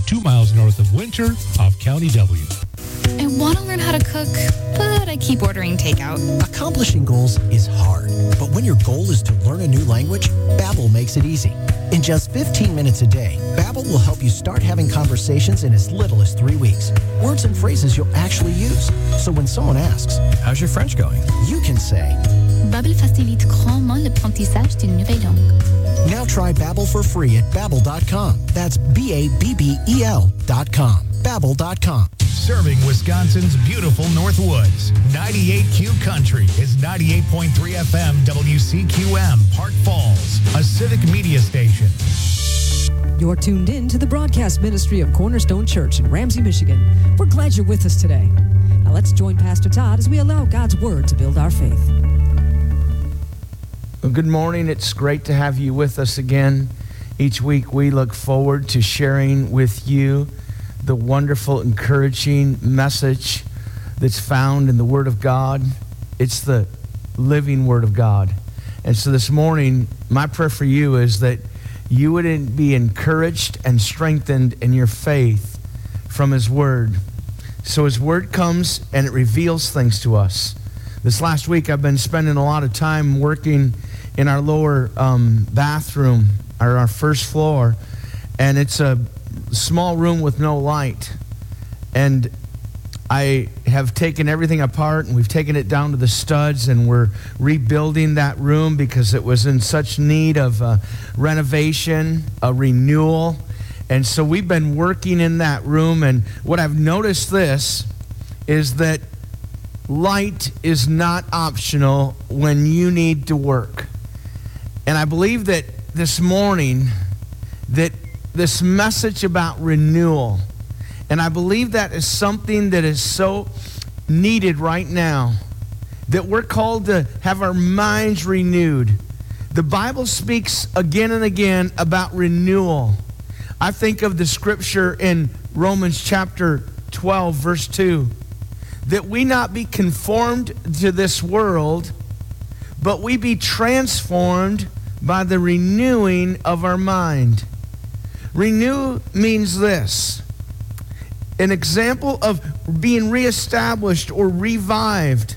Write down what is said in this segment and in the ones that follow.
2 miles north of Winter off County W. I want to learn how to cook, but I keep ordering takeout. Accomplishing goals is hard, but when your goal is to learn a new language, Babbel makes it easy. In just 15 minutes a day, Babbel will help you start having conversations in as little as 3 weeks. Words and phrases you'll actually use. So when someone asks, "How's your French going?" you can say, Babbel facilite grandement l'apprentissage d'une nouvelle langue. Now try Babbel for free at Babbel.com. That's Babbel.com. Babbel.com. Serving Wisconsin's beautiful North Woods. 98Q Country is 98.3 FM WCQM, Park Falls, a civic media station. You're tuned in to the broadcast ministry of Cornerstone Church in Ramsey, Michigan. We're glad you're with us today. Now let's join Pastor Todd as we allow God's Word to build our faith. Well, good morning. It's great to have you with us again. Each week we look forward to sharing with you the wonderful, encouraging message that's found in the Word of God. It's the living Word of God. And so this morning, my prayer for you is that you would be encouraged and strengthened in your faith from His Word. So His Word comes and it reveals things to us. This last week, I've been spending a lot of time working in our lower bathroom, or our first floor, and it's a small room with no light. And I have taken everything apart, and we've taken it down to the studs, and we're rebuilding that room because it was in such need of renovation, a renewal. And so we've been working in that room, and what I've noticed this is that light is not optional when you need to work. And I believe that this morning that this message about renewal, and I believe that is something that is so needed right now, that we're called to have our minds renewed. The Bible speaks again and again about renewal. I think of the scripture in Romans chapter 12, verse 2, that we not be conformed to this world, but we be transformed by the renewing of our mind. Renew means this: an example of being reestablished or revived.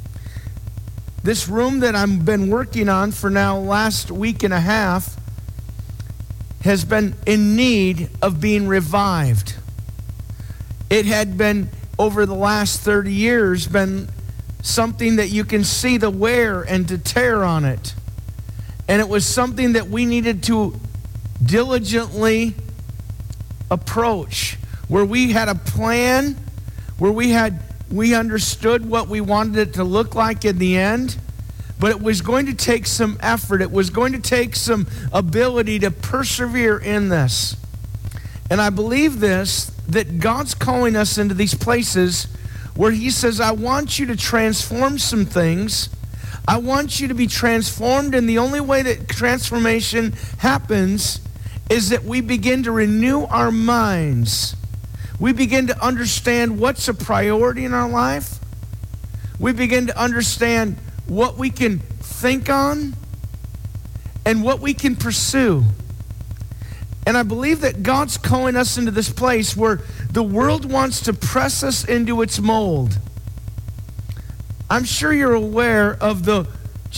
This room that I've been working on for now last week and a half has been in need of being revived. It had been, over the last 30 years, been something that you can see the wear and the tear on it. And it was something that we needed to diligently approach, where we had a plan, where we understood what we wanted it to look like in the end, but it was going to take some effort. It was going to take some ability to persevere in this. And I believe this, that God's calling us into these places where He says, I want you to transform some things. I want you to be transformed, and the only way that transformation happens is that we begin to renew our minds. We begin to understand what's a priority in our life. We begin to understand what we can think on and what we can pursue. And I believe that God's calling us into this place where the world wants to press us into its mold. I'm sure you're aware of the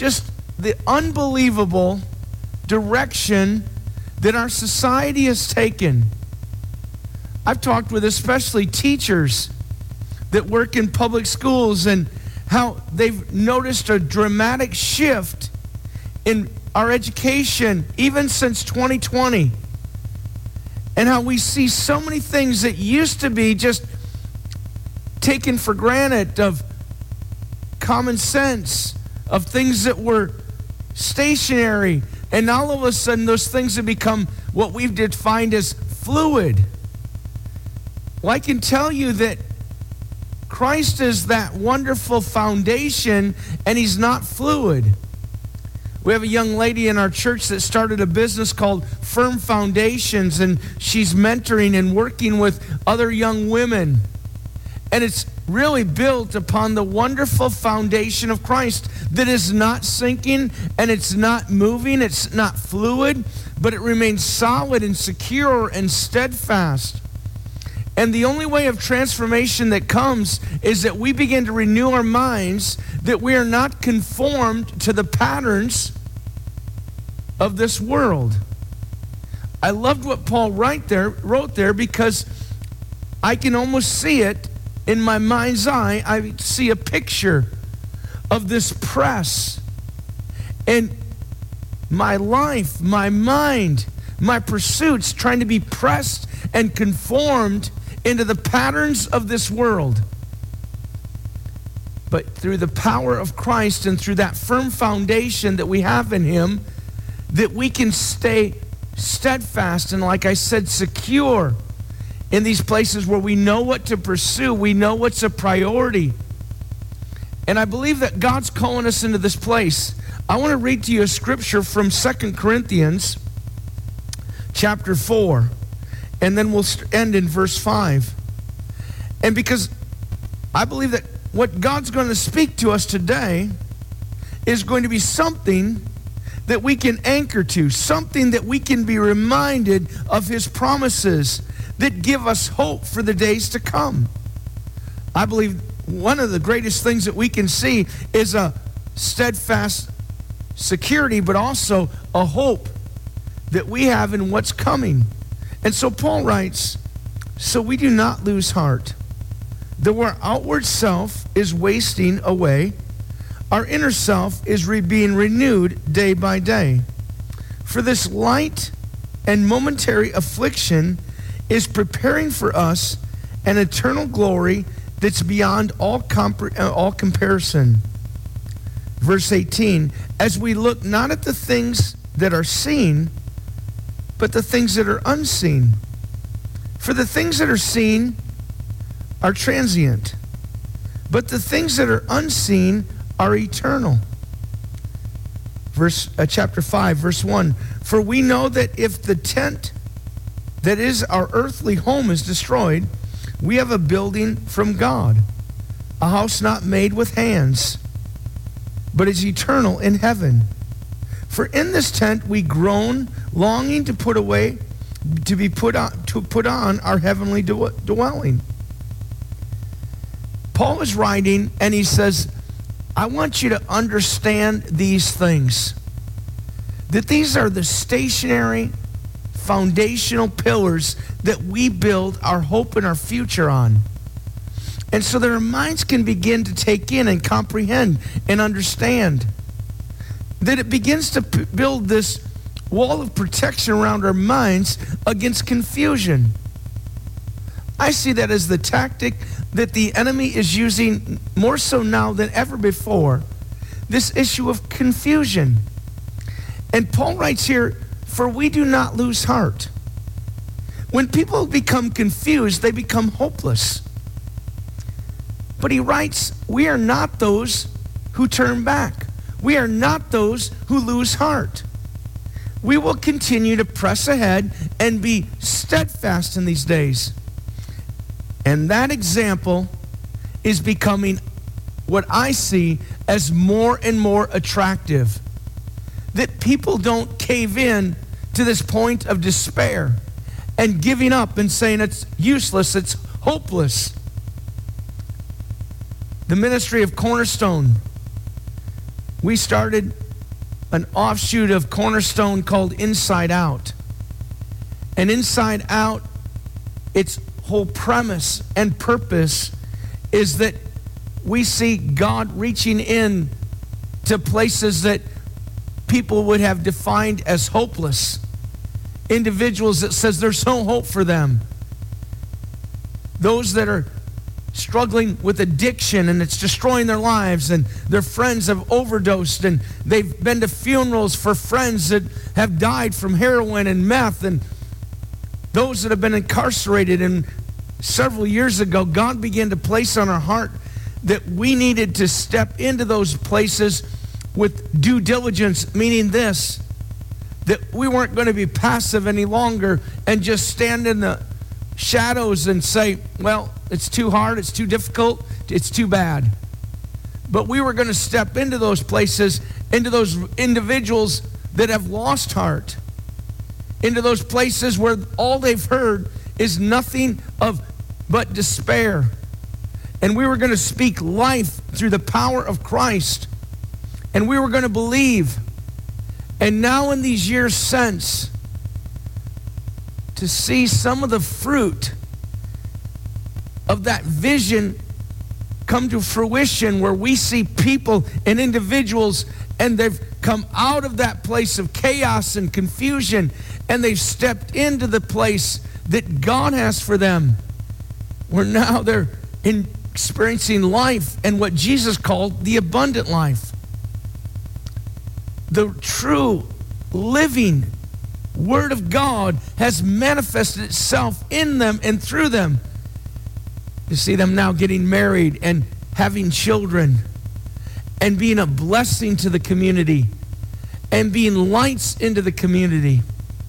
unbelievable direction that our society has taken. I've talked with especially teachers that work in public schools and how they've noticed a dramatic shift in our education even since 2020. And how we see so many things that used to be just taken for granted, of common sense, of things that were stationary, and all of a sudden those things have become what we've defined as fluid. Well, I can tell you that Christ is that wonderful foundation, and He's not fluid. We have a young lady in our church that started a business called Firm Foundations, and she's mentoring and working with other young women. And it's really built upon the wonderful foundation of Christ that is not sinking, and it's not moving, it's not fluid, but it remains solid and secure and steadfast. And the only way of transformation that comes is that we begin to renew our minds, that we are not conformed to the patterns of this world. I loved what Paul wrote there because I can almost see it in my mind's eye. I see a picture of this press. And my life, my mind, my pursuits trying to be pressed and conformed into the patterns of this world. But through the power of Christ and through that firm foundation that we have in Him, that we can stay steadfast and, like I said, secure in these places where we know what to pursue, we know what's a priority. And I believe that God's calling us into this place. I want to read to you a scripture from 2 Corinthians chapter 4, and then we'll end in verse 5. And because I believe that what God's going to speak to us today is going to be something that we can anchor to, something that we can be reminded of His promises that give us hope for the days to come. I believe one of the greatest things that we can see is a steadfast security, but also a hope that we have in what's coming. And so Paul writes, so we do not lose heart. Though our outward self is wasting away, our inner self is being renewed day by day. For this light and momentary affliction is preparing for us an eternal glory that's beyond all comparison. Verse 18, as we look not at the things that are seen, but the things that are unseen. For the things that are seen are transient, but the things that are unseen are eternal. Chapter 5, verse 1, for we know that if the tent that is our earthly home is destroyed, we have a building from God, a house not made with hands, but is eternal in heaven. For in this tent we groan, longing to put on our heavenly dwelling. Paul is writing, and he says, I want you to understand these things. That these are the stationary, foundational pillars that we build our hope and our future on. And so that our minds can begin to take in and comprehend and understand. That it begins to build this wall of protection around our minds against confusion. I see that as the tactic that the enemy is using more so now than ever before, this issue of confusion. And Paul writes here, for we do not lose heart. When people become confused, they become hopeless. But he writes, we are not those who turn back. We are not those who lose heart. We will continue to press ahead and be steadfast in these days. And that example is becoming what I see as more and more attractive. That people don't cave in to this point of despair and giving up and saying it's useless, it's hopeless. The ministry of Cornerstone, we started an offshoot of Cornerstone called Inside Out. And Inside Out, its whole premise and purpose is that we see God reaching in to places that people would have defined as hopeless. Individuals that says there's no hope for them. Those that are struggling with addiction and it's destroying their lives, and their friends have overdosed, and they've been to funerals for friends that have died from heroin and meth, and those that have been incarcerated. And several years ago, God began to place on our heart that we needed to step into those places with due diligence, meaning this, that we weren't going to be passive any longer and just stand in the shadows and say, well, it's too hard, it's too difficult, it's too bad. But we were going to step into those places, into those individuals that have lost heart, into those places where all they've heard is nothing of but despair. And we were going to speak life through the power of Christ. And we were going to believe. And now in these years since, to see some of the fruit of that vision come to fruition, where we see people and individuals, and they've come out of that place of chaos and confusion, and they've stepped into the place that God has for them, where now they're experiencing life and what Jesus called the abundant life. The true living Word of God has manifested itself in them and through them. To see them now getting married and having children and being a blessing to the community and being lights into the community.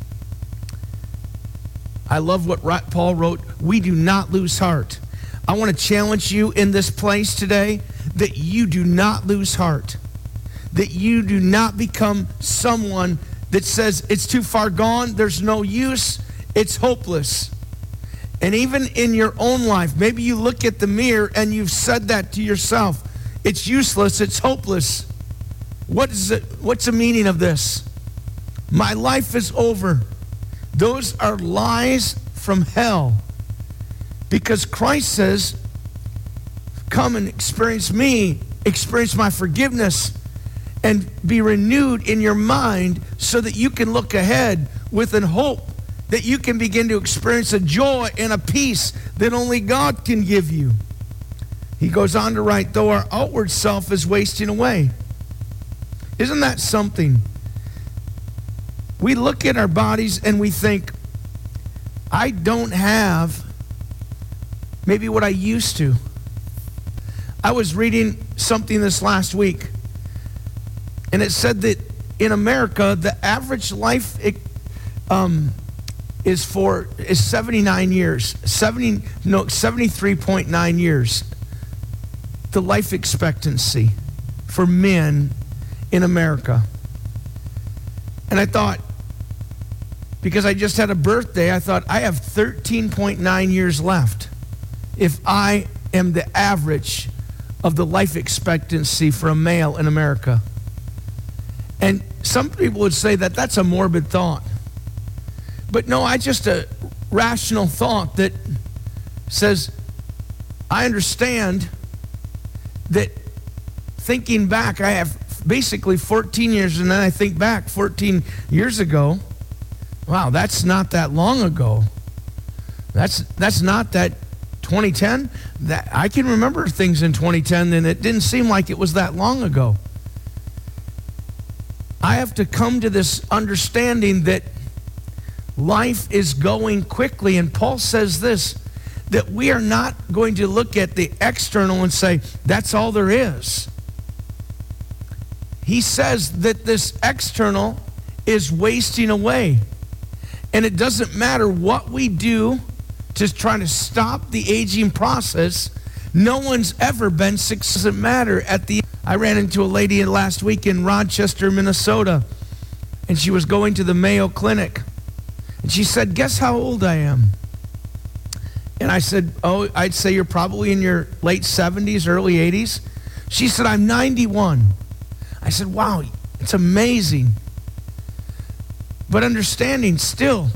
I love what Paul wrote, we do not lose heart. I want to challenge you in this place today that you do not lose heart, that you do not become someone that says it's too far gone, there's no use, it's hopeless. And even in your own life, maybe you look at the mirror and you've said that to yourself. It's useless, it's hopeless. What's the meaning of this? My life is over. Those are lies from hell. Because Christ says, come and experience me, experience my forgiveness, and be renewed in your mind so that you can look ahead with an hope, that you can begin to experience a joy and a peace that only God can give you. He goes on to write, though our outward self is wasting away. Isn't that something? We look at our bodies and we think, I don't have maybe what I used to. I was reading something this last week, and it said that in America, the average life is 79 years, 73.9 years. The life expectancy for men in America. And I thought, because I just had a birthday, I thought I have 13.9 years left if I am the average of the life expectancy for a male in America. And some people would say that that's a morbid thought. But no, I just a rational thought that says, I understand that thinking back, I have basically 14 years, and then I think back 14 years ago, wow, that's not that long ago. That's not that 2010. That I can remember things in 2010, and it didn't seem like it was that long ago. I have to come to this understanding that life is going quickly, and Paul says this, that we are not going to look at the external and say, that's all there is. He says that this external is wasting away. And it doesn't matter what we do to try to stop the aging process. No one's ever been successful. It doesn't matter. I ran into a lady last week in Rochester, Minnesota, and she was going to the Mayo Clinic. And she said, guess how old I am? And I said, oh, I'd say you're probably in your late 70s, early 80s. She said, I'm 91. I said, wow, it's amazing. But understanding still,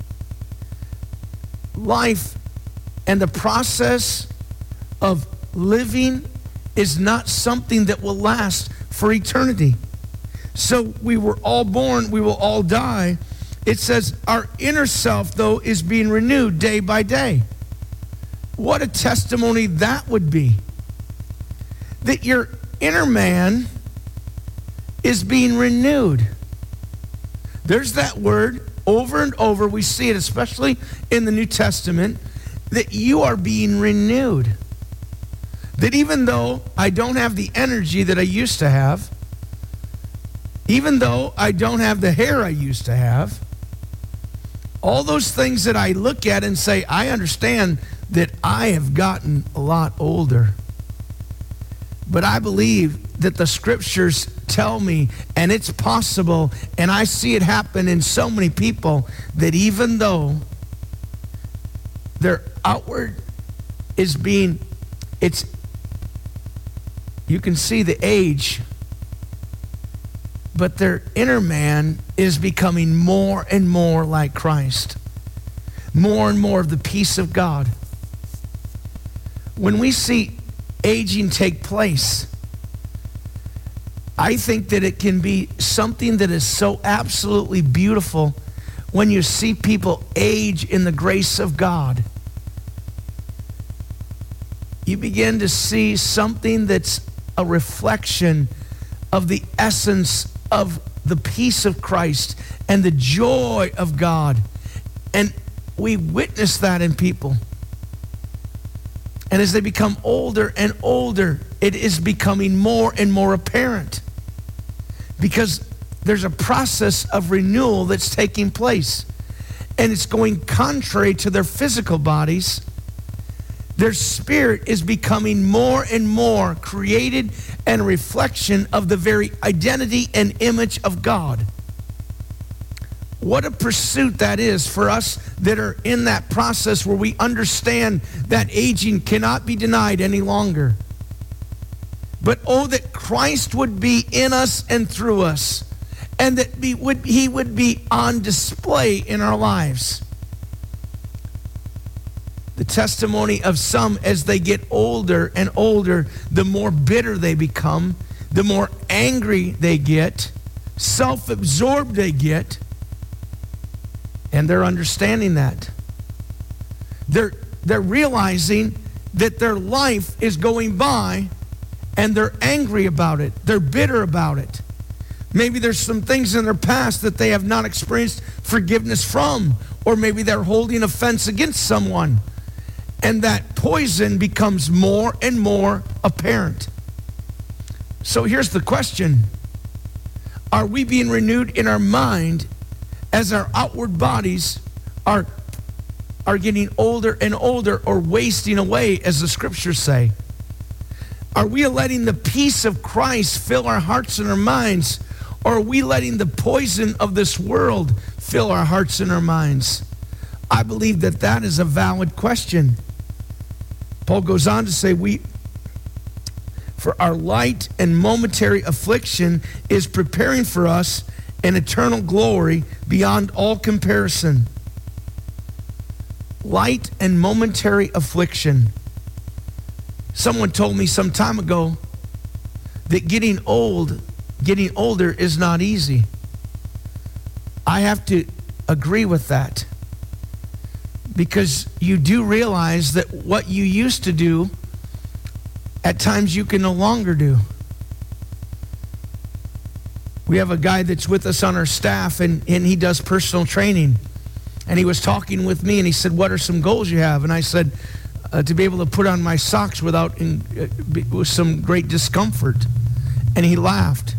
life and the process of living is not something that will last for eternity. So we were all born, we will all die. It says our inner self, though, is being renewed day by day. What a testimony that would be. That your inner man is being renewed. There's that word over and over. We see it especially in the New Testament, that you are being renewed. That even though I don't have the energy that I used to have, even though I don't have the hair I used to have, all those things that I look at and say, I understand that I have gotten a lot older. But I believe that the scriptures tell me, and it's possible, and I see it happen in so many people, that even though their outward is being, you can see the age, but their inner man is becoming more and more like Christ. More and more of the peace of God. When we see aging take place, I think that it can be something that is so absolutely beautiful when you see people age in the grace of God. You begin to see something that's a reflection of the essence of the peace of Christ and the joy of God. And we witness that in people. And as they become older and older, it is becoming more and more apparent. Because there's a process of renewal that's taking place. And it's going contrary to their physical bodies. Their spirit is becoming more and more created and a reflection of the very identity and image of God. What a pursuit that is for us that are in that process where we understand that aging cannot be denied any longer. But oh, that Christ would be in us and through us, and that he would be on display in our lives. The testimony of some as they get older and older, the more bitter they become, the more angry they get, self-absorbed they get, and they're understanding that. They're realizing that their life is going by and they're angry about it. They're bitter about it. Maybe there's some things in their past that they have not experienced forgiveness from, or maybe they're holding offense against someone. And that poison becomes more and more apparent. So here's the question. Are we being renewed in our mind as our outward bodies are getting older and older, or wasting away, as the scriptures say? Are we letting the peace of Christ fill our hearts and our minds, or are we letting the poison of this world fill our hearts and our minds? I believe that that is a valid question. Paul goes on to say, for our light and momentary affliction is preparing for us an eternal glory beyond all comparison. Light and momentary affliction. Someone told me some time ago that getting older is not easy. I have to agree with that, because you do realize that what you used to do, at times you can no longer do. We have a guy that's with us on our staff, and he does personal training. And he was talking with me, and he said, what are some goals you have? And I said, to be able to put on my socks with some great discomfort. And he laughed.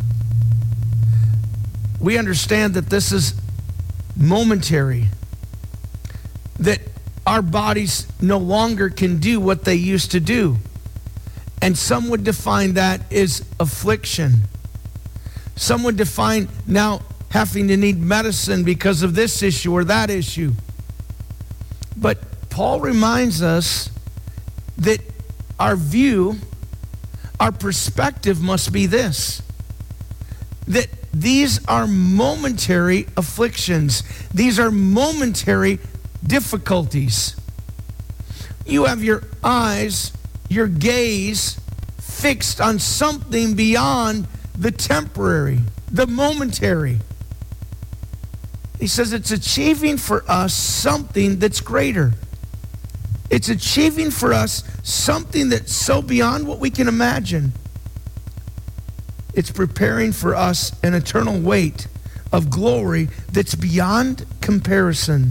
We understand that this is momentary, that our bodies no longer can do what they used to do. And some would define that as affliction. Some would define now having to need medicine because of this issue or that issue. But Paul reminds us that our view, our perspective must be this, that these are momentary afflictions. These are momentary difficulties. You have your eyes, your gaze fixed on something beyond the temporary, the momentary. He says it's achieving for us something that's greater. It's achieving for us something that's so beyond what we can imagine. It's preparing for us an eternal weight of glory that's beyond comparison.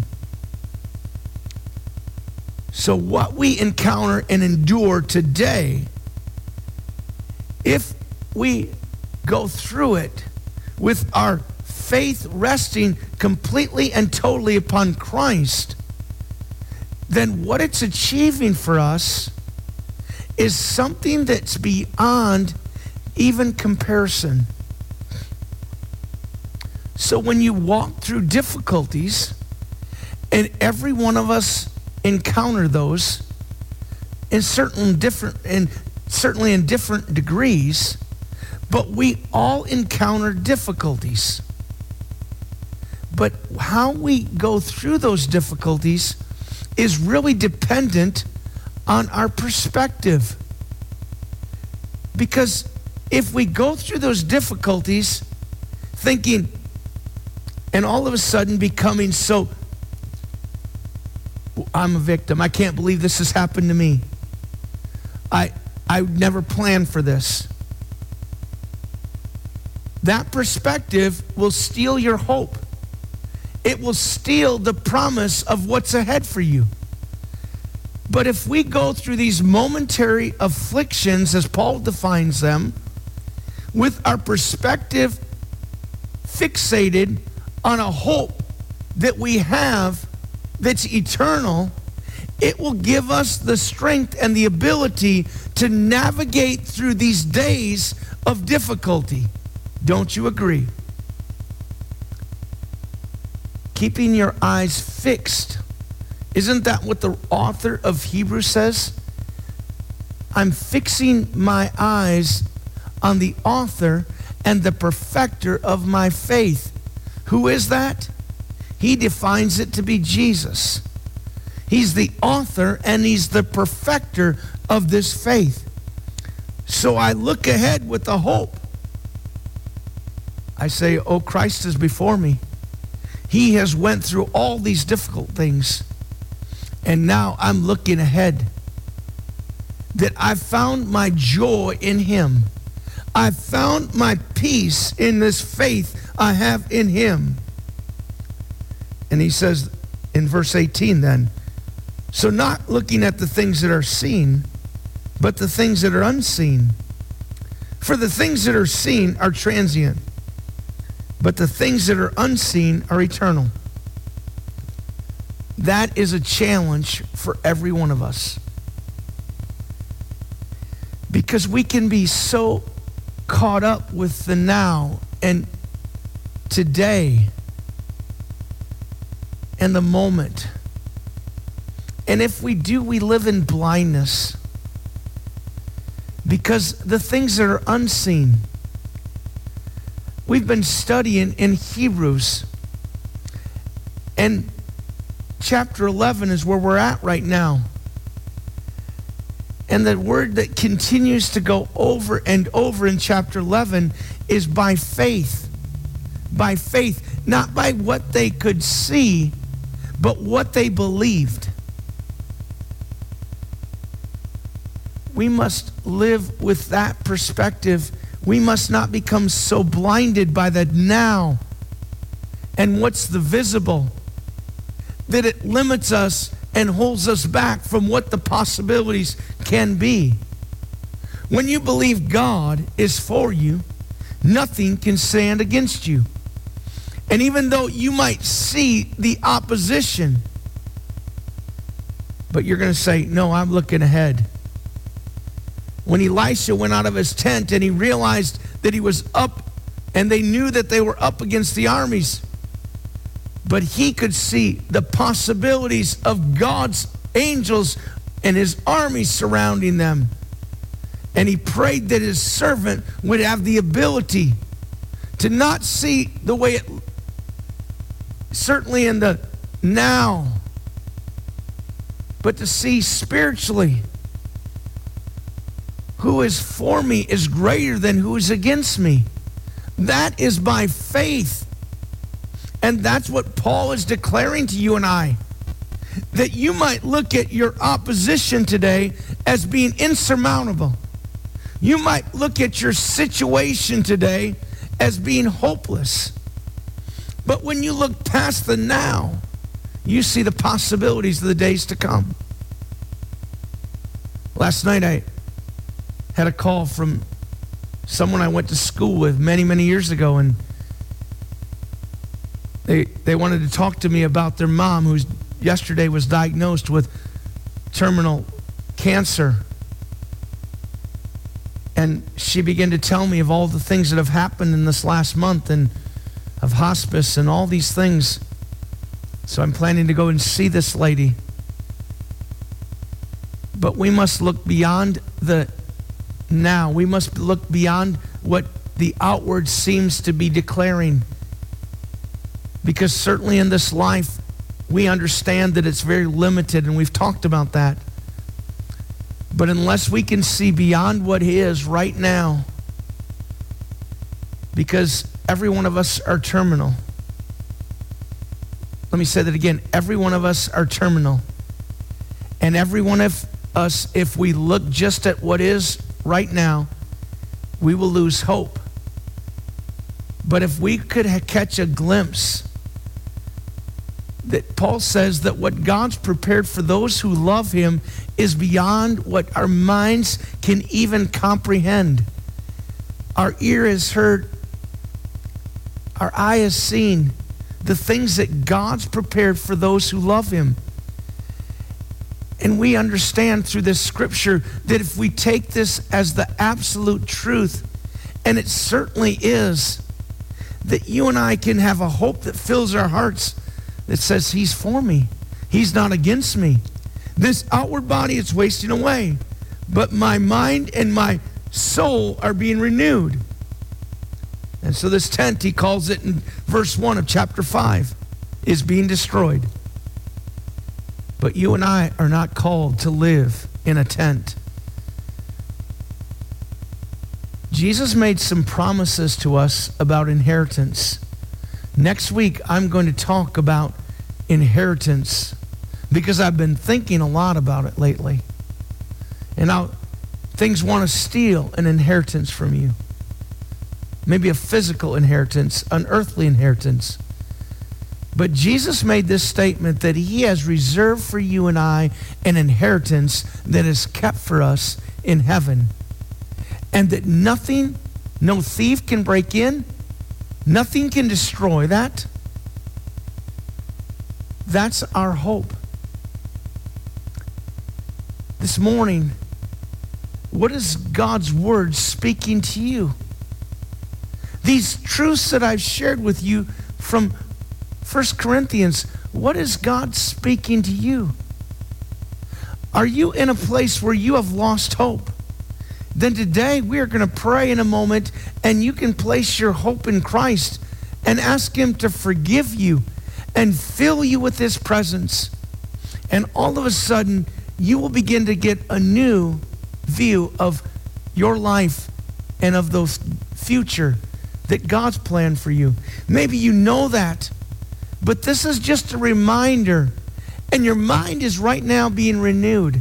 So what we encounter and endure today, if we go through it with our faith resting completely and totally upon Christ, then what it's achieving for us is something that's beyond even comparison. So when you walk through difficulties, and every one of us encounter those, certainly in different degrees, but we all encounter difficulties. But how we go through those difficulties is really dependent on our perspective. Because if we go through those difficulties thinking, and all of a sudden becoming so, I'm a victim. I can't believe this has happened to me. I never planned for this. That perspective will steal your hope. It will steal the promise of what's ahead for you. But if we go through these momentary afflictions, as Paul defines them, with our perspective fixated on a hope that we have that's eternal, it will give us the strength and the ability to navigate through these days of difficulty. Don't you agree? Keeping your eyes fixed. Isn't that what the author of Hebrews says? I'm fixing my eyes on the author and the perfecter of my faith. Who is that? He defines it to be Jesus. He's the author and he's the perfecter of this faith. So I look ahead with the hope. I say, oh, Christ is before me. He has went through all these difficult things. And now I'm looking ahead. That I've found my joy in him. I've found my peace in this faith I have in him. And he says in verse 18 then, so not looking at the things that are seen, but the things that are unseen. For the things that are seen are transient, but the things that are unseen are eternal. That is a challenge for every one of us. Because we can be so caught up with the now and today and the moment. And if we do, we live in blindness. Because the things that are unseen, we've been studying in Hebrews. And chapter 11 is where we're at right now. And the word that continues to go over and over in chapter 11 is by faith. By faith. Not by what they could see, but what they believed. We must live with that perspective. We must not become so blinded by the now and what's the visible that it limits us and holds us back from what the possibilities can be. When you believe God is for you, nothing can stand against you. And even though you might see the opposition, but you're going to say, no, I'm looking ahead. When Elisha went out of his tent and he realized that he was up, and they knew that they were up against the armies, but he could see the possibilities of God's angels and his army surrounding them. And he prayed that his servant would have the ability to not see the way it, certainly in the now, but to see spiritually. Who is for me is greater than who is against me. That is by faith. And that's what Paul is declaring to you and I. That you might look at your opposition today as being insurmountable. You might look at your situation today as being hopeless. But when you look past the now, you see the possibilities of the days to come. Last night I had a call from someone I went to school with many, many years ago, and they wanted to talk to me about their mom, who yesterday was diagnosed with terminal cancer. And she began to tell me of all the things that have happened in this last month, and of hospice and all these things. So I'm planning to go and see this lady. But we must look beyond the now. We must look beyond what the outward seems to be declaring. Because certainly in this life, we understand that it's very limited, and we've talked about that. But unless we can see beyond what is right now, because every one of us are terminal. Let me say that again. Every one of us are terminal. And every one of us, if we look just at what is right now, we will lose hope. But if we could catch a glimpse that Paul says that what God's prepared for those who love him is beyond what our minds can even comprehend. Our ear has heard, our eye has seen the things that God's prepared for those who love him. And we understand through this scripture that if we take this as the absolute truth, and it certainly is, that you and I can have a hope that fills our hearts that says he's for me. He's not against me. This outward body is wasting away, but my mind and my soul are being renewed. And so this tent, he calls it in verse 1 of chapter 5, is being destroyed. But you and I are not called to live in a tent. Jesus made some promises to us about inheritance. Next week, I'm going to talk about inheritance because I've been thinking a lot about it lately. And things want to steal an inheritance from you. Maybe a physical inheritance, an earthly inheritance. But Jesus made this statement that he has reserved for you and I an inheritance that is kept for us in heaven. And that nothing, no thief can break in, nothing can destroy that. That's our hope. This morning, what is God's word speaking to you? These truths that I've shared with you from 1 Corinthians, what is God speaking to you? Are you in a place where you have lost hope? Then today we are going to pray in a moment, and you can place your hope in Christ and ask him to forgive you and fill you with his presence. And all of a sudden, you will begin to get a new view of your life and of the future that God's planned for you. Maybe you know that, but this is just a reminder, and your mind is right now being renewed.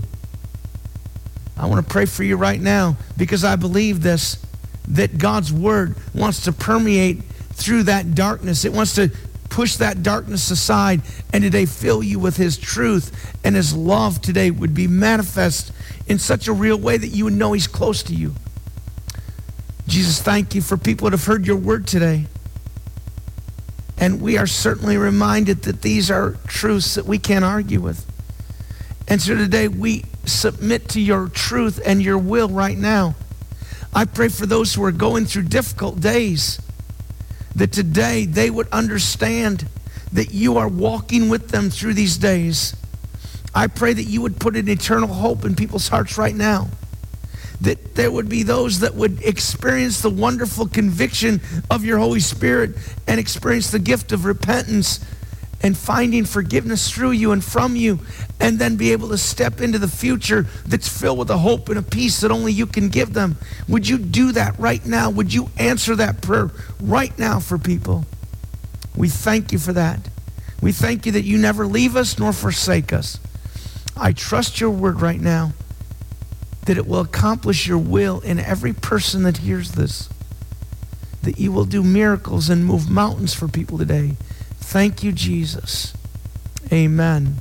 I want to pray for you right now because I believe this, that God's word wants to permeate through that darkness. It wants to push that darkness aside and today fill you with his truth, and his love today would be manifest in such a real way that you would know he's close to you. Jesus, thank you for people that have heard your word today. And we are certainly reminded that these are truths that we can't argue with. And so today we submit to your truth and your will right now. I pray for those who are going through difficult days, that today they would understand that you are walking with them through these days. I pray that you would put an eternal hope in people's hearts right now, that there would be those that would experience the wonderful conviction of your Holy Spirit and experience the gift of repentance and finding forgiveness through you and from you, and then be able to step into the future that's filled with a hope and a peace that only you can give them. Would you do that right now? Would you answer that prayer right now for people? We thank you for that. We thank you that you never leave us nor forsake us. I trust your word right now, that it will accomplish your will in every person that hears this, that you will do miracles and move mountains for people today. Thank you, Jesus. Amen.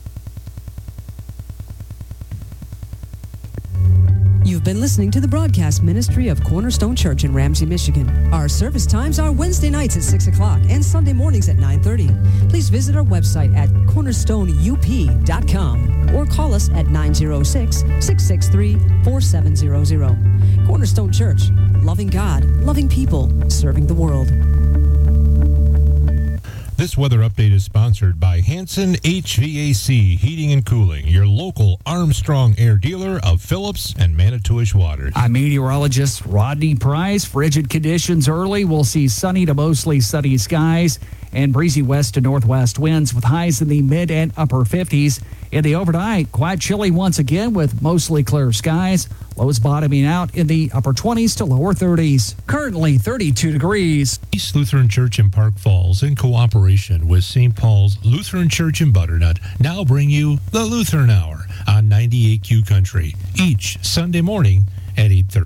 You've been listening to the broadcast ministry of Cornerstone Church in Ramsey, Michigan. Our service times are Wednesday nights at 6 o'clock and Sunday mornings at 9:30. Please visit our website at cornerstoneup.com or call us at 906-663-4700. Cornerstone Church, loving God, loving people, serving the world. This weather update is sponsored by Hanson HVAC Heating and Cooling, your local Armstrong Air dealer of Phillips and Manitowish Waters. I'm meteorologist Rodney Price. Frigid conditions early. We'll see sunny to mostly sunny skies and breezy west to northwest winds with highs in the mid and upper 50s. In the overnight, quite chilly once again with mostly clear skies. Lows bottoming out in the upper 20s to lower 30s. Currently 32 degrees. East Lutheran Church in Park Falls, in cooperation with St. Paul's Lutheran Church in Butternut, now bring you the Lutheran Hour on 98Q Country, each Sunday morning at 8:30.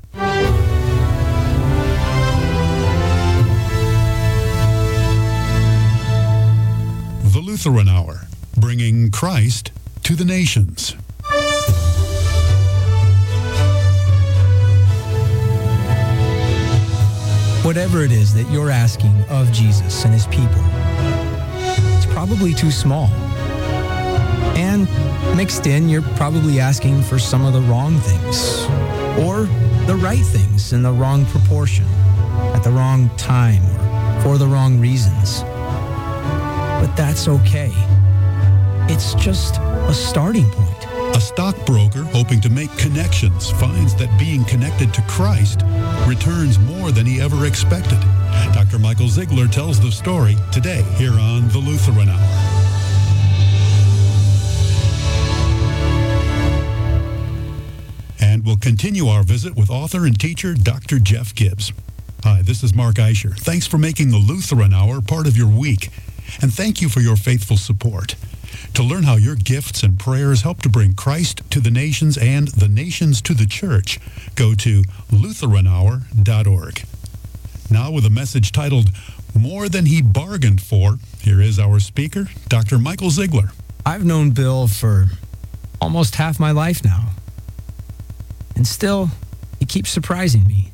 The Lutheran Hour, bringing Christ to the nations. Whatever it is that you're asking of Jesus and his people, it's probably too small. And mixed in, you're probably asking for some of the wrong things, or the right things in the wrong proportion, at the wrong time, or for the wrong reasons. But that's okay. It's just a starting point. A stockbroker hoping to make connections finds that being connected to Christ returns more than he ever expected. Dr. Michael Ziegler tells the story today here on the Lutheran Hour. And we'll continue our visit with author and teacher Dr. Jeff Gibbs. Hi, this is Mark Eicher. Thanks for making the Lutheran Hour part of your week. And thank you for your faithful support. To learn how your gifts and prayers help to bring Christ to the nations and the nations to the church, go to LutheranHour.org. Now with a message titled, More Than He Bargained For, here is our speaker, Dr. Michael Ziegler. I've known Bill for almost half my life now. And still, he keeps surprising me.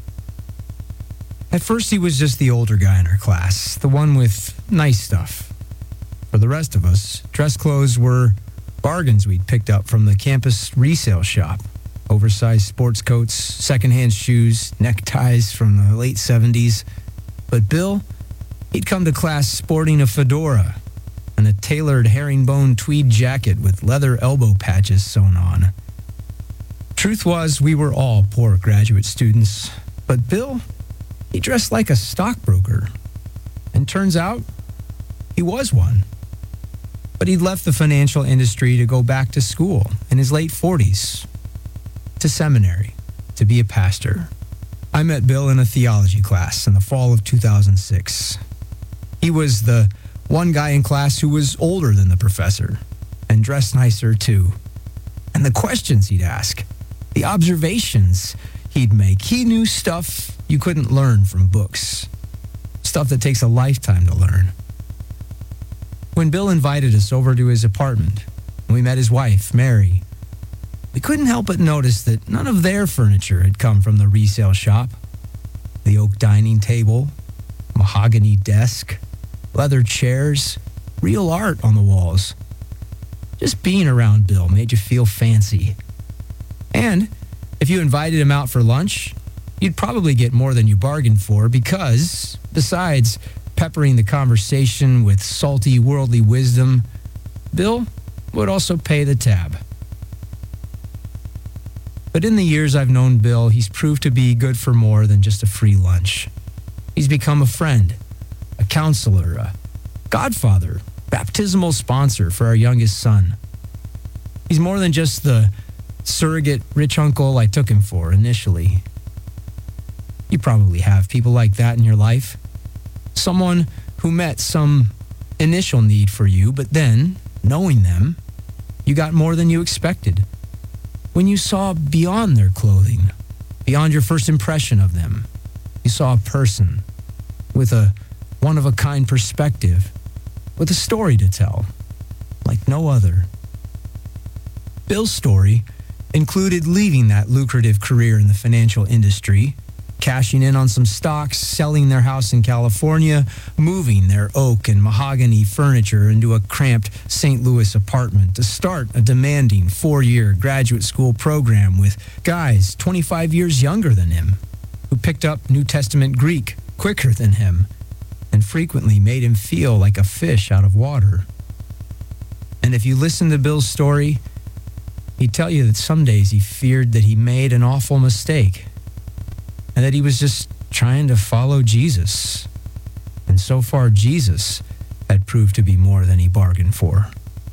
At first, he was just the older guy in our class, the one with nice stuff. For the rest of us, dress clothes were bargains we'd picked up from the campus resale shop. Oversized sports coats, secondhand shoes, neckties from the late 70s. But Bill, he'd come to class sporting a fedora and a tailored herringbone tweed jacket with leather elbow patches sewn on. Truth was, we were all poor graduate students. But Bill, he dressed like a stockbroker. And turns out, he was one. But he'd left the financial industry to go back to school in his late 40s, to seminary, to be a pastor. I met Bill in a theology class in the fall of 2006. He was the one guy in class who was older than the professor and dressed nicer too. And the questions he'd ask, the observations he'd make, he knew stuff you couldn't learn from books, stuff that takes a lifetime to learn. When Bill invited us over to his apartment, and we met his wife, Mary, we couldn't help but notice that none of their furniture had come from the resale shop. The oak dining table, mahogany desk, leather chairs, real art on the walls. Just being around Bill made you feel fancy. And if you invited him out for lunch, you'd probably get more than you bargained for because, besides peppering the conversation with salty worldly wisdom, Bill would also pay the tab. But in the years I've known Bill, he's proved to be good for more than just a free lunch. He's become a friend, a counselor, a godfather, baptismal sponsor for our youngest son. He's more than just the surrogate rich uncle I took him for initially. You probably have people like that in your life. Someone who met some initial need for you, but then, knowing them, you got more than you expected. When you saw beyond their clothing, beyond your first impression of them, you saw a person with a one-of-a-kind perspective, with a story to tell, like no other. Bill's story included leaving that lucrative career in the financial industry, cashing in on some stocks, selling their house in California, moving their oak and mahogany furniture into a cramped St. Louis apartment to start a demanding 4-year graduate school program with guys 25 years younger than him who picked up New Testament Greek quicker than him and frequently made him feel like a fish out of water. And if you listen to Bill's story, he'd tell you that some days he feared that he made an awful mistake and that he was just trying to follow Jesus. And so far, Jesus had proved to be more than he bargained for.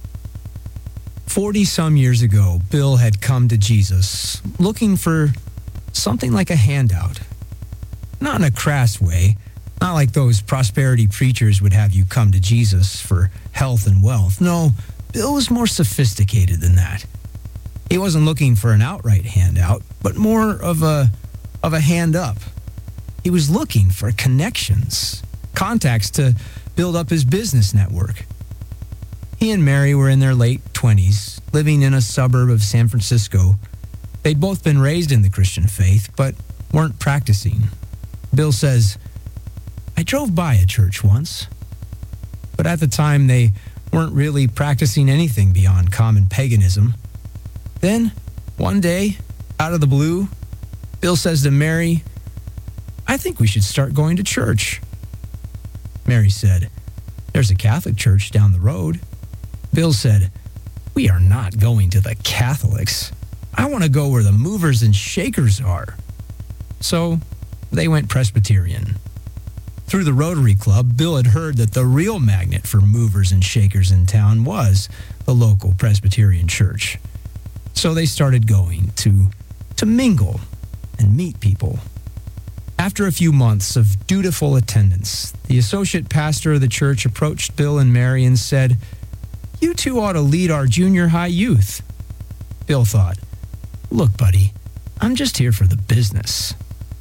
40-some years ago, Bill had come to Jesus looking for something like a handout. Not in a crass way, not like those prosperity preachers would have you come to Jesus for health and wealth. No, Bill was more sophisticated than that. He wasn't looking for an outright handout, but more of a hand up. He was looking for connections, contacts to build up his business network. He and Mary were in their late 20s, living in a suburb of San Francisco. They'd both been raised in the Christian faith, but weren't practicing. Bill says, "I drove by a church once, but at the time they weren't really practicing anything beyond common paganism. Then, one day, out of the blue, Bill says to Mary, 'I think we should start going to church.' Mary said, 'There's a Catholic church down the road.' Bill said, 'We are not going to the Catholics. I want to go where the movers and shakers are.' So they went Presbyterian. Through the Rotary Club, Bill had heard that the real magnet for movers and shakers in town was the local Presbyterian church. So they started going to mingle and meet people. After a few months of dutiful attendance, the associate pastor of the church approached Bill and Mary and said, "You two ought to lead our junior high youth." Bill thought, "Look, buddy, I'm just here for the business."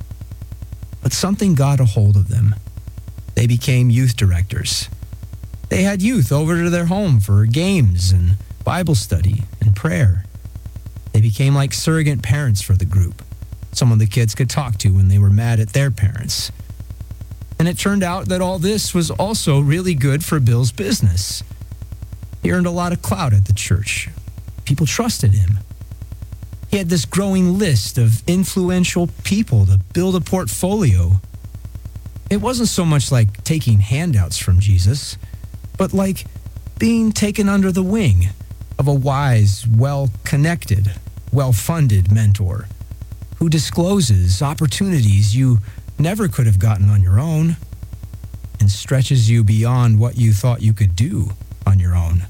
But something got a hold of them. They became youth directors. They had youth over to their home for games and Bible study and prayer. They became like surrogate parents for the group, someone the kids could talk to when they were mad at their parents. And it turned out that all this was also really good for Bill's business. He earned a lot of clout at the church. People trusted him. He had this growing list of influential people to build a portfolio. It wasn't so much like taking handouts from Jesus, but like being taken under the wing of a wise, well-connected, well-funded mentor who discloses opportunities you never could have gotten on your own and stretches you beyond what you thought you could do on your own.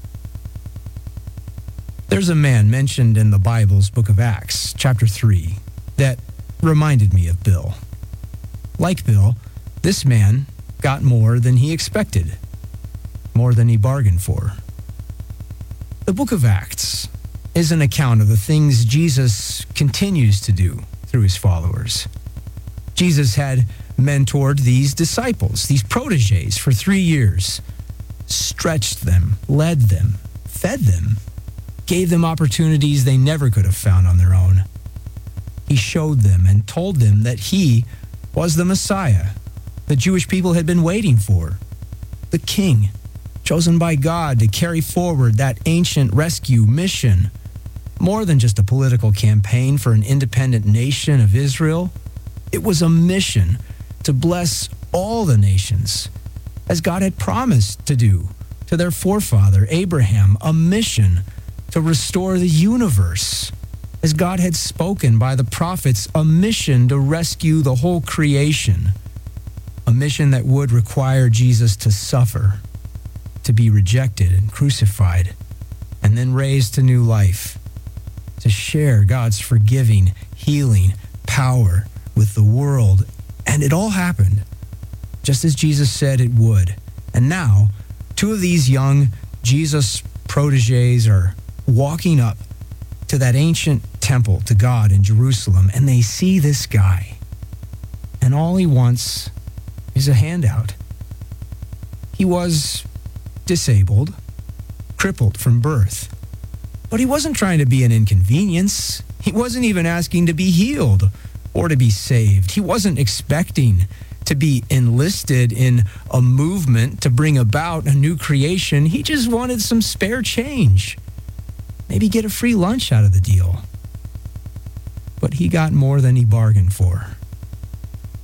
There's a man mentioned in the Bible's book of Acts, chapter 3, that reminded me of Bill. Like Bill, this man got more than he expected, more than he bargained for. The book of Acts is an account of the things Jesus continues to do through his followers. Jesus had mentored these disciples, these protégés, for 3 years, stretched them, led them, fed them, gave them opportunities they never could have found on their own. He showed them and told them that he was the Messiah the Jewish people had been waiting for, the king chosen by God to carry forward that ancient rescue mission. More than just a political campaign for an independent nation of Israel, it was a mission to bless all the nations, as God had promised to do to their forefather Abraham, a mission to restore the universe, as God had spoken by the prophets, a mission to rescue the whole creation, a mission that would require Jesus to suffer, to be rejected and crucified, and then raised to new life, to share God's forgiving, healing power with the world. And it all happened just as Jesus said it would. And now, 2 of these young Jesus protégés are walking up to that ancient temple to God in Jerusalem, and they see this guy. And all he wants is a handout. He was disabled, crippled from birth. But he wasn't trying to be an inconvenience. He wasn't even asking to be healed or to be saved. He wasn't expecting to be enlisted in a movement to bring about a new creation. He just wanted some spare change. Maybe get a free lunch out of the deal. But he got more than he bargained for.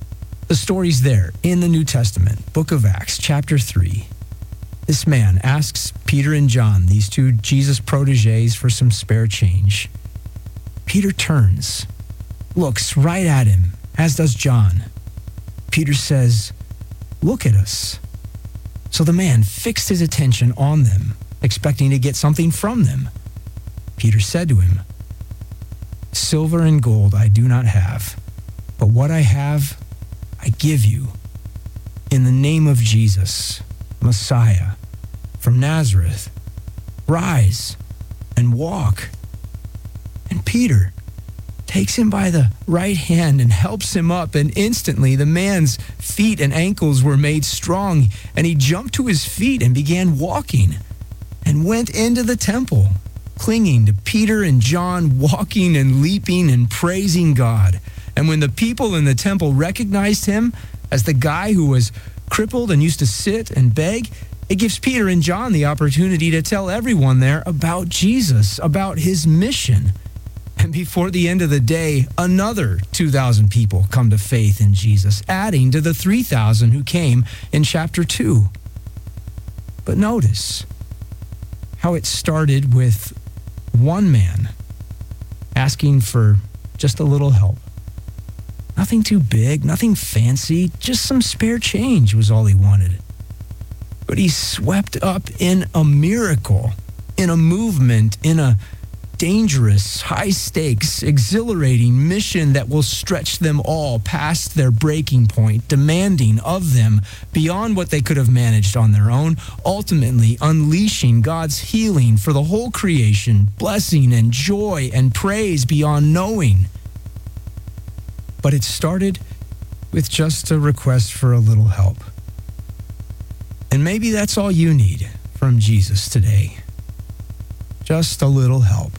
The story's there in the New Testament, book of Acts, chapter 3. This man asks Peter and John, these two Jesus proteges, for some spare change. Peter turns, looks right at him, as does John. Peter says, "Look at us." So the man fixed his attention on them, expecting to get something from them. Peter said to him, "Silver and gold I do not have, but what I have I give you. In the name of Jesus, Messiah, from Nazareth, rise and walk." And Peter takes him by the right hand and helps him up, and instantly the man's feet and ankles were made strong, and he jumped to his feet and began walking and went into the temple, clinging to Peter and John, walking and leaping and praising God. And when the people in the temple recognized him as the guy who was crippled and used to sit and beg, it gives Peter and John the opportunity to tell everyone there about Jesus, about his mission. And before the end of the day, another 2,000 people come to faith in Jesus, adding to the 3,000 who came in chapter 2. But notice how it started with one man asking for just a little help. Nothing too big, nothing fancy, just some spare change was all he wanted. But he swept up in a miracle, in a movement, in a dangerous, high-stakes, exhilarating mission that will stretch them all past their breaking point, demanding of them beyond what they could have managed on their own, ultimately unleashing God's healing for the whole creation, blessing and joy and praise beyond knowing. But it started with just a request for a little help. And maybe that's all you need from Jesus today. Just a little help.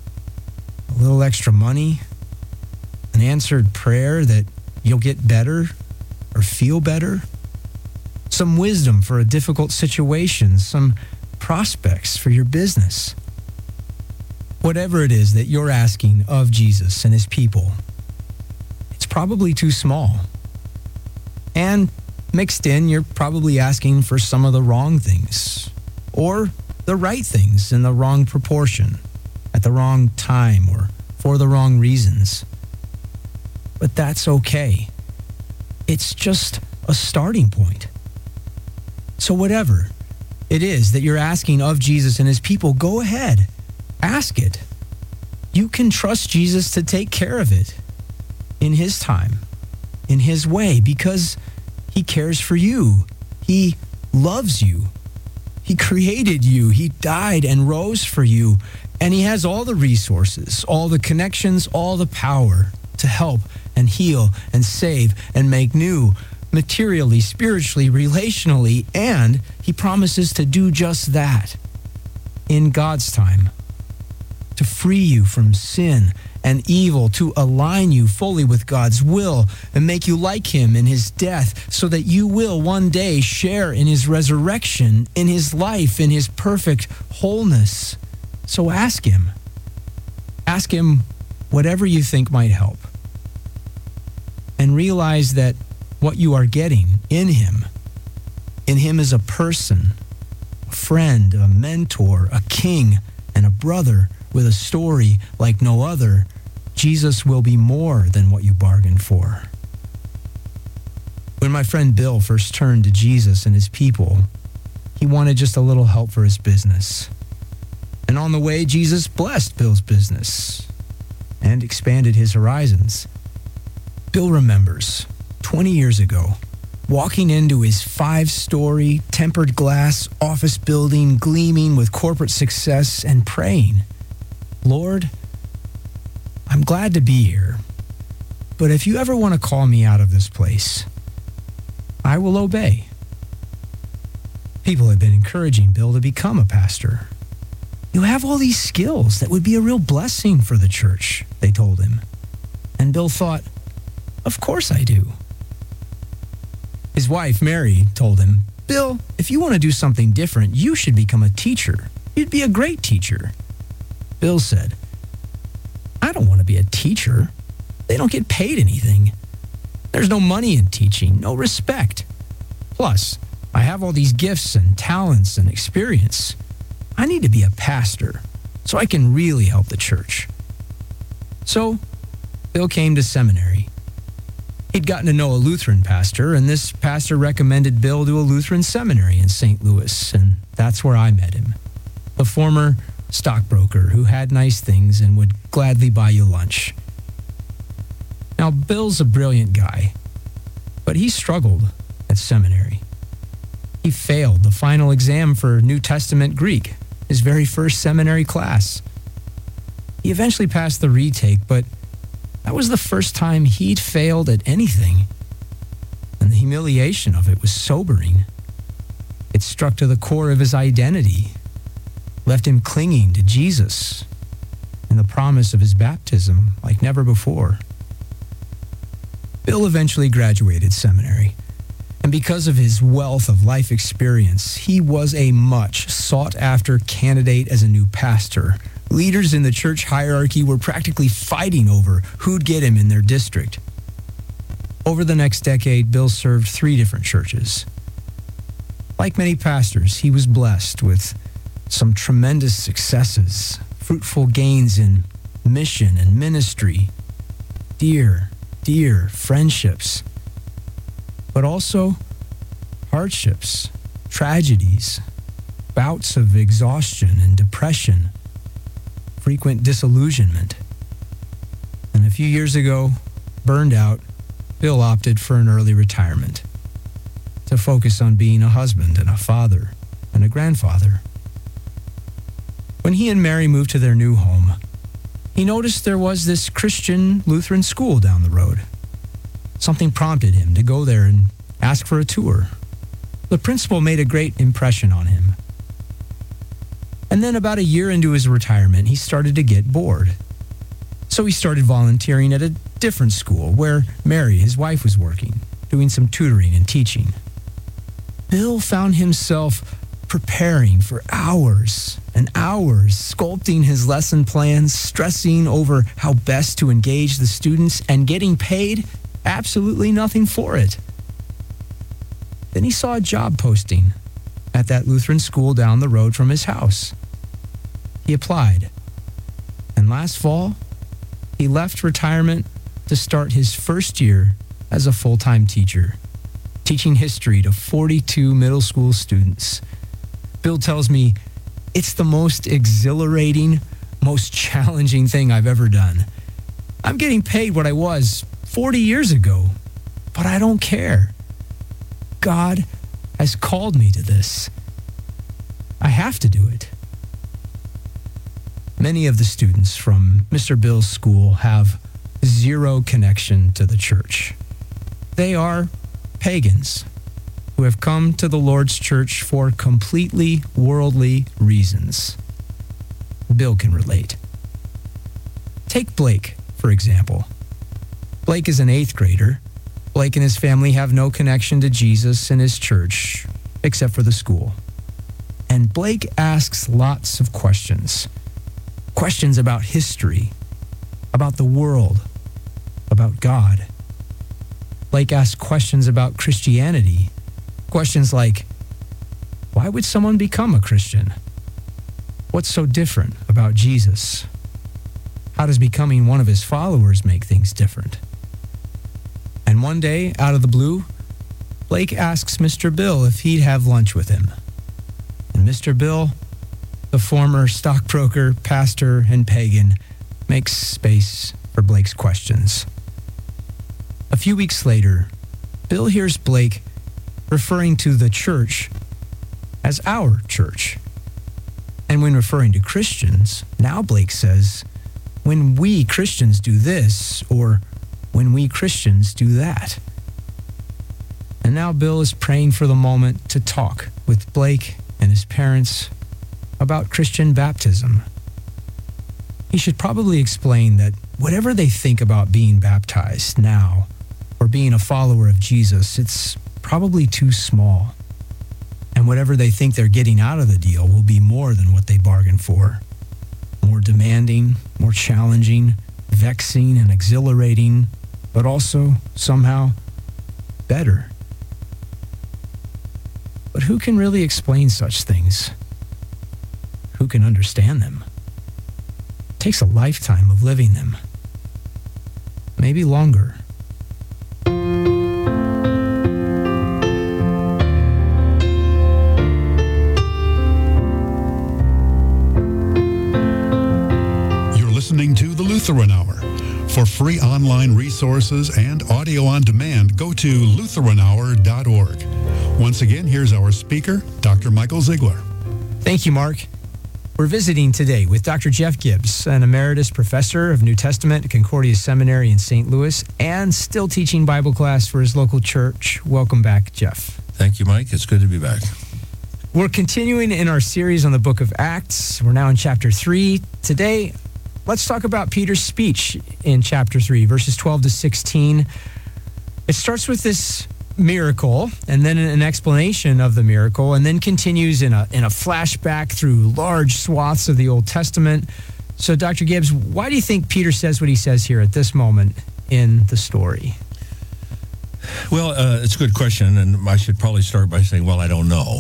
A little extra money, an answered prayer that you'll get better or feel better, some wisdom for a difficult situation, some prospects for your business. Whatever it is that you're asking of Jesus and his people, it's probably too small. And mixed in, you're probably asking for some of the wrong things or the right things in the wrong proportion, at the wrong time, or for the wrong reasons. But that's okay. It's just a starting point. So whatever it is that you're asking of Jesus and his people, go ahead. Ask it. You can trust Jesus to take care of it in his time, in his way, because he cares for you. He loves you. He created you. He died and rose for you. And he has all the resources, all the connections, all the power to help and heal and save and make new, materially, spiritually, relationally. And he promises to do just that in God's time, to free you from sin and evil, to align you fully with God's will and make you like him in his death, so that you will one day share in his resurrection, in his life, in his perfect wholeness. So ask him. Ask him whatever you think might help. And realize that what you are getting in him is a person, a friend, a mentor, a king, and a brother with a story like no other. Jesus will be more than what you bargained for. When my friend Bill first turned to Jesus and his people, he wanted just a little help for his business. And on the way, Jesus blessed Bill's business and expanded his horizons. Bill remembers 20 years ago, walking into his 5-story tempered glass office building gleaming with corporate success and praying, "Lord, I'm glad to be here, but if you ever want to call me out of this place, I will obey." People had been encouraging Bill to become a pastor. "You have all these skills that would be a real blessing for the church," they told him. And Bill thought, "Of course I do." His wife, Mary, told him, "Bill, if you want to do something different, you should become a teacher. You'd be a great teacher." Bill said, "I don't want to be a teacher. They don't get paid anything. There's no money in teaching, no respect. Plus, I have all these gifts and talents and experience. I need to be a pastor so I can really help the church. So, Bill came to seminary. He'd gotten to know a Lutheran pastor, and this pastor recommended Bill to a Lutheran seminary in St. Louis, and that's where I met him. A former stockbroker who had nice things and would gladly buy you lunch. Now, Bill's a brilliant guy, but he struggled at seminary. He failed the final exam for New Testament Greek, his very first seminary class. He eventually passed the retake, but that was the first time he'd failed at anything. And the humiliation of it was sobering. It struck to the core of his identity, left him clinging to Jesus and the promise of his baptism like never before. Bill eventually graduated seminary, and because of his wealth of life experience, he was a much sought-after candidate as a new pastor. Leaders in the church hierarchy were practically fighting over who'd get him in their district. Over the next decade, Bill served 3 different churches. Like many pastors, he was blessed with some tremendous successes, fruitful gains in mission and ministry, dear friendships, but also hardships, tragedies, bouts of exhaustion and depression, frequent disillusionment. And a few years ago, burned out, Bill opted for an early retirement to focus on being a husband and a father and a grandfather. When he and Mary moved to their new home, he noticed there was this Christian Lutheran school down the road. Something prompted him to go there and ask for a tour. The principal made a great impression on him. And then about a year into his retirement, he started to get bored. So he started volunteering at a different school where Mary, his wife, was working, doing some tutoring and teaching. Bill found himself preparing for hours and hours, sculpting his lesson plans, stressing over how best to engage the students, and getting paid absolutely nothing for it. Then he saw a job posting at that Lutheran school down the road from his house. He applied, and last fall, he left retirement to start his first year as a full-time teacher, teaching history to 42 middle school students. Bill tells me, it's the most exhilarating, most challenging thing I've ever done. I'm getting paid what I was 40 years ago, but I don't care. God has called me to this. I have to do it. Many of the students from Mr. Bill's school have zero connection to the church. They are pagans who have come to the Lord's church for completely worldly reasons. Bill can relate. Take Blake, for example. Blake is an 8th grader. Blake and his family have no connection to Jesus and his church, except for the school. And Blake asks lots of questions. Questions about history, about the world, about God. Blake asks questions about Christianity. Questions like, why would someone become a Christian? What's so different about Jesus? How does becoming one of his followers make things different? And one day, out of the blue, Blake asks Mr. Bill if he'd have lunch with him. And Mr. Bill, the former stockbroker, pastor, and pagan, makes space for Blake's questions. A few weeks later, Bill hears Blake referring to the church as our church. And when referring to Christians, now Blake says, when we Christians do this, or when we Christians do that. And now Bill is praying for the moment to talk with Blake and his parents about Christian baptism. He should probably explain that whatever they think about being baptized now, or being a follower of Jesus, it's probably too small. And whatever they think they're getting out of the deal will be more than what they bargained for. More demanding, more challenging, vexing, and exhilarating but also somehow better. But who can really explain such things? Who can understand them? It takes a lifetime of living them. Maybe longer. Listening to the Lutheran Hour. For free online resources and audio on demand, go to LutheranHour.org. Once again, here's our speaker, Dr. Michael Ziegler. Thank you, Mark. We're visiting today with Dr. Jeff Gibbs, an emeritus professor of New Testament at Concordia Seminary in St. Louis and still teaching Bible class for his local church. Welcome back, Jeff. Thank you, Mike. It's good to be back. We're continuing in our series on the book of Acts. We're now in chapter 3. Today, let's talk about Peter's speech in chapter 3, verses 12 to 16. It starts with this miracle and then an explanation of the miracle, and then continues in a flashback through large swaths of the Old Testament. So, Dr. Gibbs, why do you think Peter says what he says here at this moment in the story? Well, it's a good question, and I should probably start by saying, well, I don't know.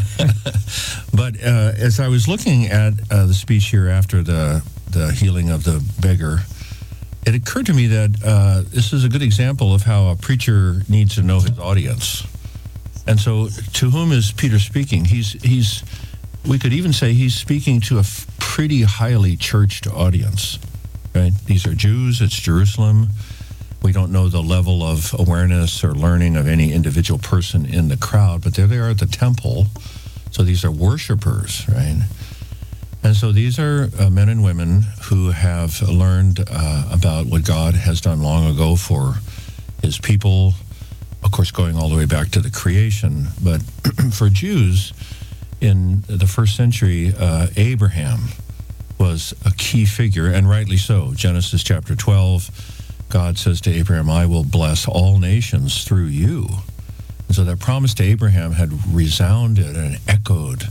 But as I was looking at the speech here after the healing of the beggar, it occurred to me that this is a good example of how a preacher needs to know his audience. And so, to whom is Peter speaking? He's we could even say he's speaking to a pretty highly churched audience, right? These are Jews, it's Jerusalem. We don't know the level of awareness or learning of any individual person in the crowd, but there they are at the temple. So these are worshipers, right? And so these are men and women who have learned about what God has done long ago for his people, of course, going all the way back to the creation. But for Jews in the first century, Abraham was a key figure, and rightly so. Genesis chapter 12, God says to Abraham, I will bless all nations through you. And so that promise to Abraham had resounded and echoed.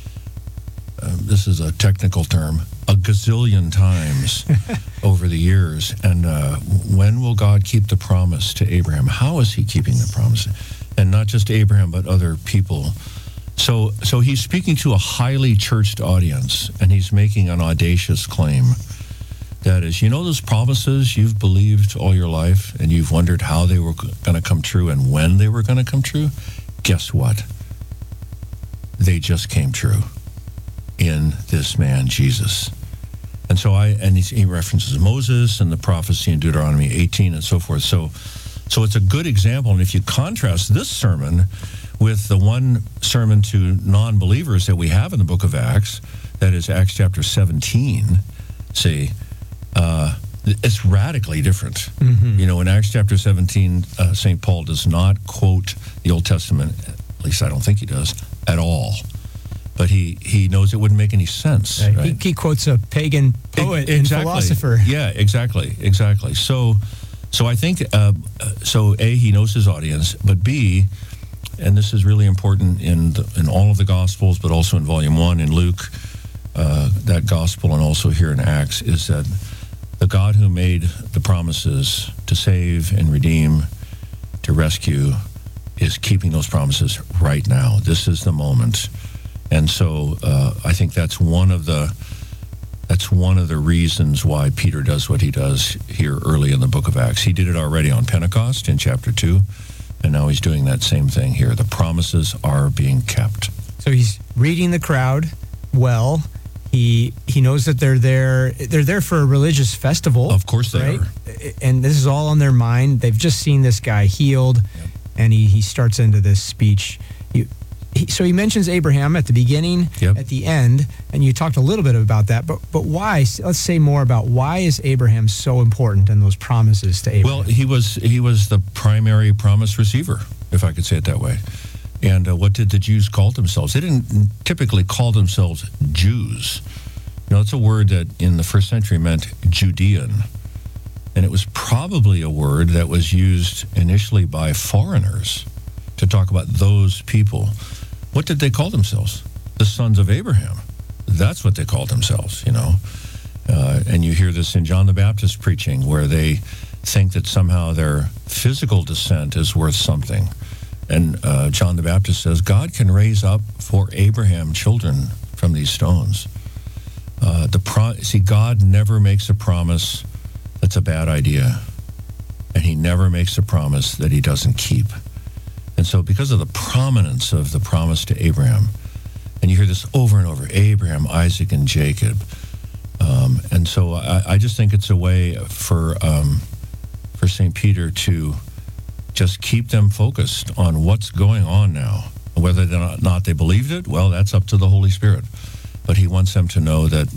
This is a technical term, a gazillion times over the years. And when will God keep the promise to Abraham? How is he keeping the promise? And not just Abraham, but other people. So he's speaking to a highly churched audience, and he's making an audacious claim. That is, you know those promises you've believed all your life, and you've wondered how they were going to come true and when they were going to come true? Guess what? They just came true in this man, Jesus. And so he references Moses and the prophecy in Deuteronomy 18 and so forth. So it's a good example. And if you contrast this sermon with the one sermon to non-believers that we have in the book of Acts, that is Acts chapter 17, see, it's radically different. Mm-hmm. You know, in Acts chapter 17, St. Paul does not quote the Old Testament, at least I don't think he does, at all. But he knows it wouldn't make any sense. Right? He quotes a pagan poet and philosopher. Yeah, exactly. So I think, so A, he knows his audience, but B, and this is really important in all of the Gospels, but also in Volume 1 in Luke, that Gospel, and also here in Acts, is that the God who made the promises to save and redeem, to rescue, is keeping those promises right now. This is the moment. And so I think that's one of the reasons why Peter does what he does here early in the book of Acts. He did it already on Pentecost in chapter 2, and now he's doing that same thing here. The promises are being kept. So he's reading the crowd well. He knows that they're there for a religious festival. Of course they are. And this is all on their mind. They've just seen this guy healed, yep. And he starts into this speech. So he mentions Abraham at the beginning, yep. At the end, and you talked a little bit about that. But why? Let's say more about why is Abraham so important in those promises to Abraham? Well, he was the primary promise receiver, if I could say it that way. And what did the Jews call themselves? They didn't typically call themselves Jews. You know, it's a word that in the first century meant Judean. And it was probably a word that was used initially by foreigners to talk about those people. What did they call themselves? The sons of Abraham. That's what they called themselves, you know. And you hear this in John the Baptist preaching, where they think that somehow their physical descent is worth something. And John the Baptist says, God can raise up for Abraham children from these stones. See, God never makes a promise that's a bad idea. And he never makes a promise that he doesn't keep. And so because of the prominence of the promise to Abraham, and you hear this over and over, Abraham, Isaac, and Jacob. And so I just think it's a way for St. Peter to just keep them focused on what's going on now. Whether or not they believed it, well, that's up to the Holy Spirit. But he wants them to know that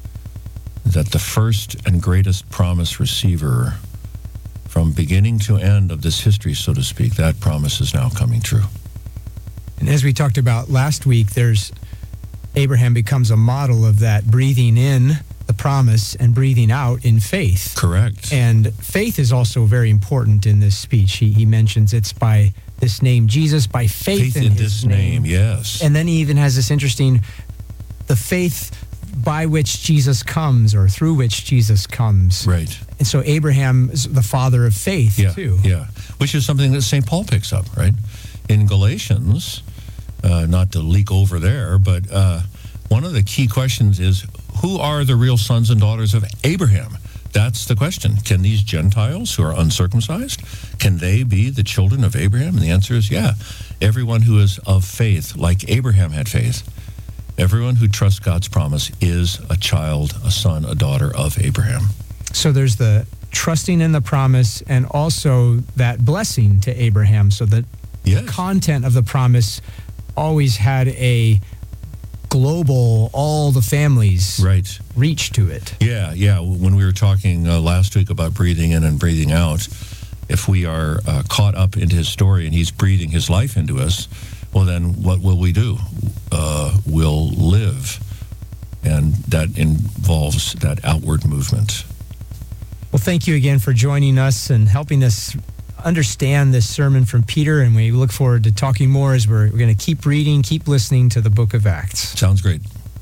the first and greatest promise receiver from beginning to end of this history, so to speak, that promise is now coming true. And as we talked about last week, Abraham becomes a model of that, breathing in the promise and breathing out in faith. Correct. And faith is also very important in this speech. He mentions it's by this name, Jesus, by faith in his name. Yes. And then he even has this interesting, the faith by which Jesus comes, or through which Jesus comes. Right. And so Abraham is the father of faith, too. Yeah, which is something that St. Paul picks up, right? In Galatians, not to leak over there, but one of the key questions is, who are the real sons and daughters of Abraham? That's the question. Can these Gentiles who are uncircumcised, can they be the children of Abraham? And the answer is yeah. Everyone who is of faith, like Abraham had faith, everyone who trusts God's promise is a child, a son, a daughter of Abraham. So there's the trusting in the promise and also that blessing to Abraham, so that the content of the promise always had a global, all the families reach to it. Yeah. When we were talking last week about breathing in and breathing out, if we are caught up into his story and he's breathing his life into us, well, then what will we do? We'll live. And that involves that outward movement. Well, thank you again for joining us and helping us understand this sermon from Peter, and we look forward to talking more as we're going to keep reading, keep listening to the book of Acts. Sounds great.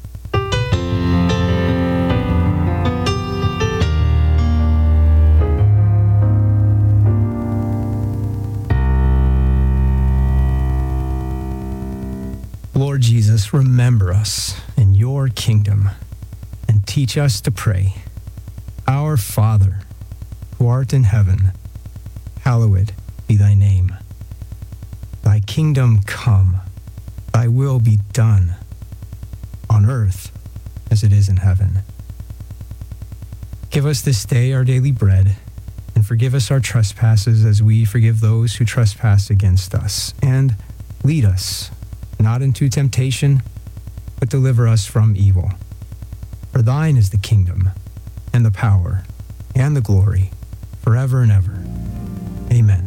Lord Jesus, remember us in your kingdom and teach us to pray. Our Father, who art in heaven, hallowed be thy name. Thy kingdom come, thy will be done, on earth as it is in heaven. Give us this day our daily bread, and forgive us our trespasses as we forgive those who trespass against us. And lead us not into temptation, but deliver us from evil. For thine is the kingdom, and the power, and the glory, forever and ever. Amen.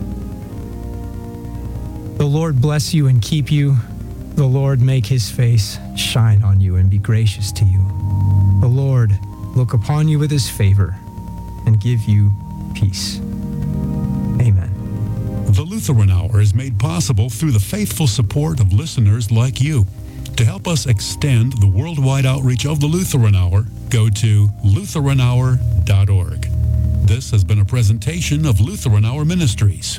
The Lord bless you and keep you. The Lord make his face shine on you and be gracious to you. The Lord look upon you with his favor and give you peace. Amen. The Lutheran Hour is made possible through the faithful support of listeners like you. To help us extend the worldwide outreach of the Lutheran Hour, go to LutheranHour.org. This has been a presentation of Lutheran Hour Ministries.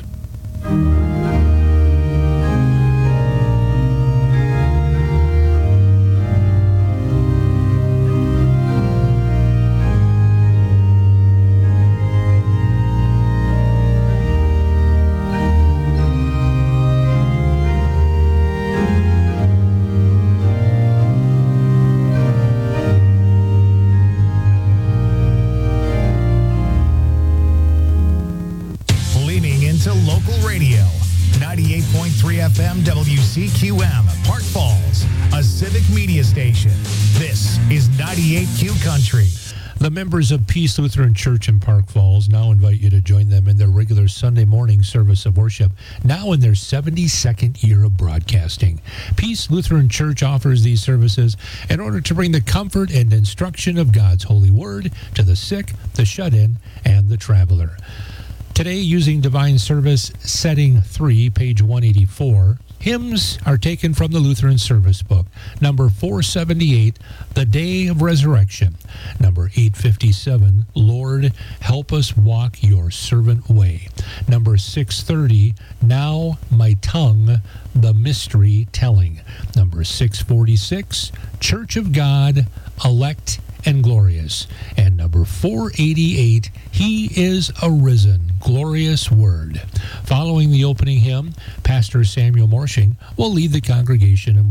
FM WCQM, Park Falls, a civic media station. This is 98Q Country. The members of Peace Lutheran Church in Park Falls now invite you to join them in their regular Sunday morning service of worship, now in their 72nd year of broadcasting. Peace Lutheran Church offers these services in order to bring the comfort and instruction of God's holy word to the sick, the shut-in, and the traveler. Today, using Divine Service Setting 3, page 184, Hymns are taken from the Lutheran Service Book. Number 478, The Day of Resurrection. Number 857, Lord, Help Us Walk Your Servant Way. Number 630, Now My Tongue, The Mystery Telling. Number 646, Church of God, Elect and Glorious. And number 488, He is Arisen, Glorious Word. Following the opening hymn, Pastor Samuel Morshing will lead the congregation in